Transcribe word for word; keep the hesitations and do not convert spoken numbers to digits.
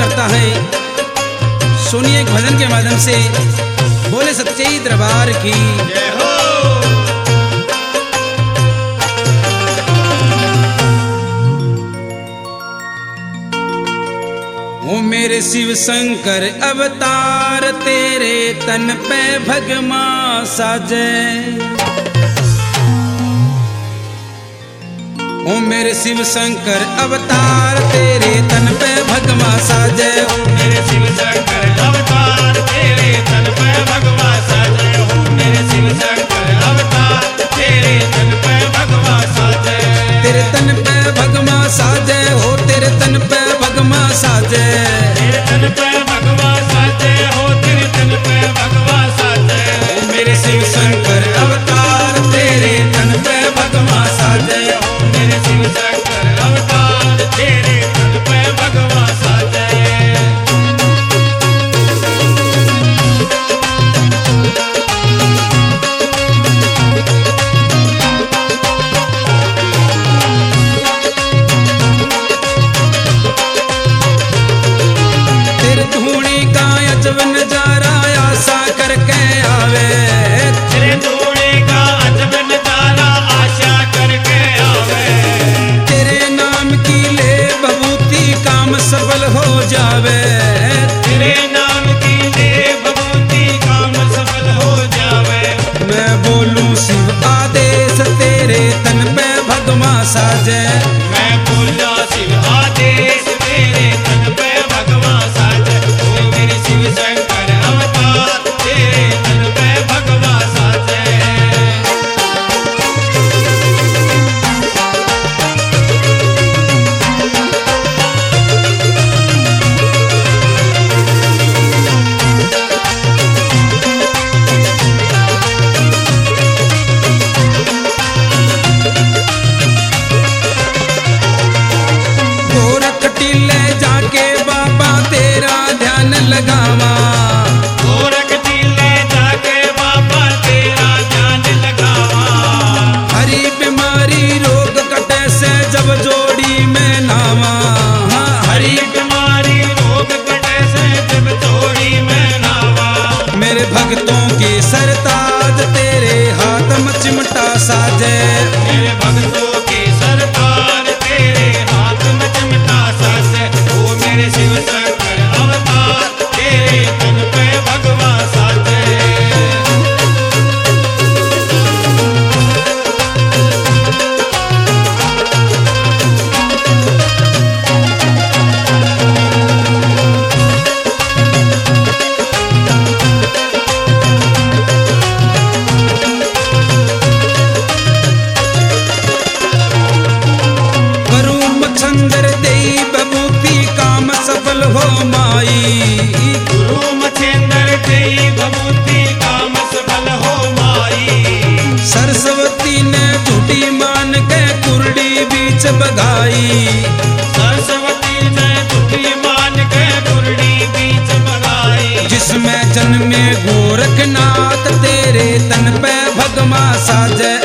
करता है। सुनिए एक भजन के माध्यम से। बोले सच्चे दरबार की जय हो। ओ मेरे शिव शंकर अवतार तेरे तन पे भगमा साजे। ओ मेरे शिव शंकर अवतार तेरे तन पे भगवा साजे। ओ मेरे शिव शंकर अवतार तेरे तन पे भगवा साजे। ओ मेरे शिव शंकर अवतार तेरे तन पे भगवा साजे। तेरे तन पे भगवा साजे हो तेरे तन पे भगवा साजे। तेरे तन पे भगवा साजे हो तेरे तन पे भगवा साजे। ओ मेरे शिव शंकर अवतार तेरे तन पे भगवा साजे। मेरे शिव शंकर अवतार तेरे तन पे भगवा साजे। तेरे धूणी का अजब नजारा आशा करके आवे। तेरे धूणे का अजब नजारा आशा करके आवे। तेरे नाम की ले बबूती काम सफल हो जावे। तेरे नाम की ले बबूती काम सफल हो जावे। मैं बोलूं शिव आदेश तेरे तन पे भगवा साजे। मैं बोला शिव आदेश तेरे तन पे भगवा साजे। ओ मेरे शिव शंकर अवतार तेरे तन पे भगवा साजे। गोरख टीले जाके बाबा तेरा ध्यान लगावा। गोरख टीले जाके बाबा तेरा ध्यान लगावा। हरी बीमारी रोग कटे से जब जोड़ी में नावा। हाँ, हरी बीमारी रोग कटे से जब जोड़ी में नावा। मेरे भक्तों के सरताज तेरे हाथ में चिमटा साजे। मेरे भक्तों के सरकार तेरे हाथ में चिमटा साजे। ओ मेरे शिव शंकर अवतार तेरे तन पे भगवा साजे। करूं मच्छंदर देई बबूती काम सफल हो माई। गुरु मछेंद्र तेरी बबूती काम सफल हो माई। सरस्वती ने झूठी मान के कुरडी बीच बगाई। सरस्वती ने झूठी मान के कुरडी बीच बगाई। जिसमें जन्मे गोरखनाथ तेरे तन पे भगवा साजे।